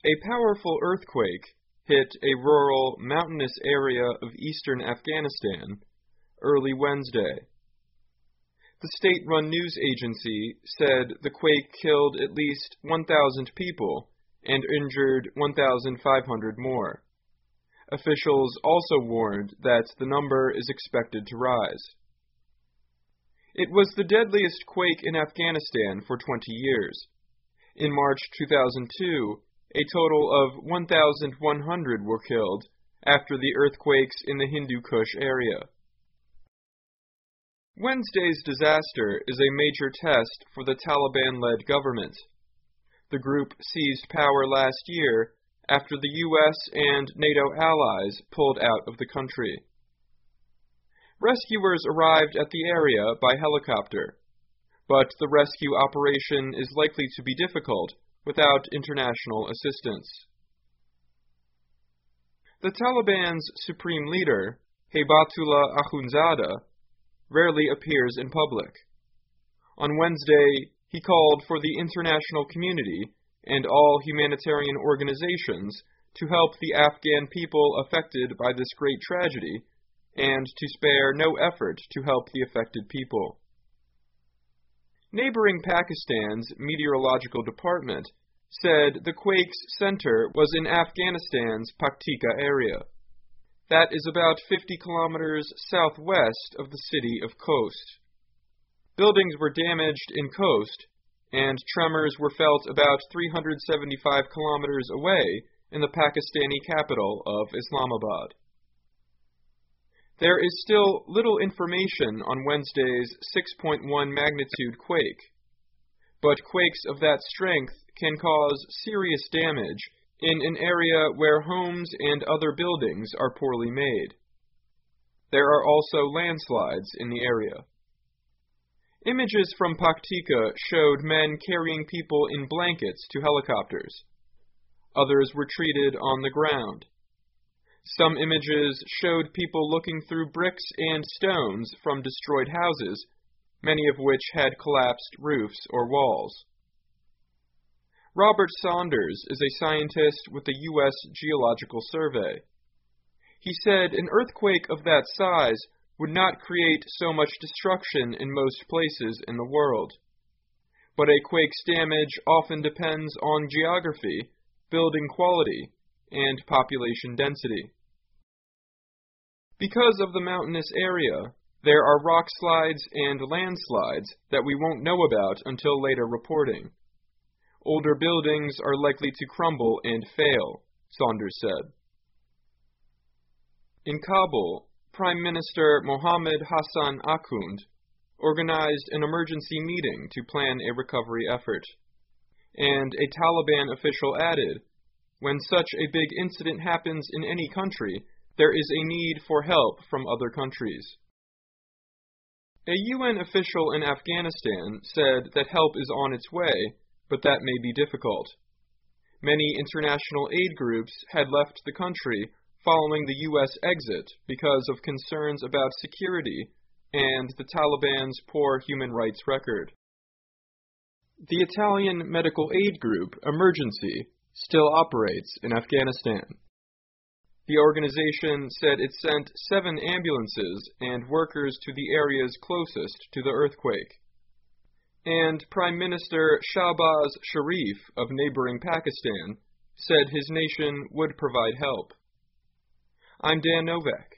A powerful earthquake hit a rural, mountainous area of eastern Afghanistan early Wednesday. The state-run news agency said the quake killed at least 1,000 people and injured 1,500 more. Officials also warned that the number is expected to rise. It was the deadliest quake in Afghanistan for 20 years. In March 2002, a total of 1,100 were killed after the earthquakes in the Hindu Kush area. Wednesday's disaster is a major test for the Taliban-led government. The group seized power last year after the U.S. and NATO allies pulled out of the country. Rescuers arrived at the area by helicopter, but the rescue operation is likely to be difficult without international assistance. The Taliban's supreme leader, Haibatullah Akhundzada, rarely appears in public. On Wednesday, he called for the international community and all humanitarian organizations to help the Afghan people affected by this great tragedy and to spare no effort to help the affected people. Neighboring Pakistan's meteorological department said the quake's center was in Afghanistan's Paktika area. That is about 50 kilometers southwest of the city of Khost. Buildings were damaged in Khost, and tremors were felt about 375 kilometers away in the Pakistani capital of Islamabad. There is still little information on Wednesday's 6.1 magnitude quake, but quakes of that strength can cause serious damage in an area where homes and other buildings are poorly made. There are also landslides in the area. Images from Paktika showed men carrying people in blankets to helicopters. Others were treated on the ground. Some images showed people looking through bricks and stones from destroyed houses, many of which had collapsed roofs or walls. Robert Saunders is a scientist with the U.S. Geological Survey. He said an earthquake of that size would not create so much destruction in most places in the world. But a quake's damage often depends on geography, building quality, and population density. Because of the mountainous area, there are rock slides and landslides that we won't know about until later reporting. Older buildings are likely to crumble and fail, Saunders said. In Kabul, Prime Minister Mohammad Hassan Akhund organized an emergency meeting to plan a recovery effort. And a Taliban official added, when such a big incident happens in any country, there is a need for help from other countries. A UN official in Afghanistan said that help is on its way, but that may be difficult. Many international aid groups had left the country following the U.S. exit because of concerns about security and the Taliban's poor human rights record. The Italian medical aid group, Emergency, still operates in Afghanistan. The organization said it sent 7 ambulances and workers to the areas closest to the earthquake. And Prime Minister Shahbaz Sharif of neighboring Pakistan said his nation would provide help. I'm Dan Novak.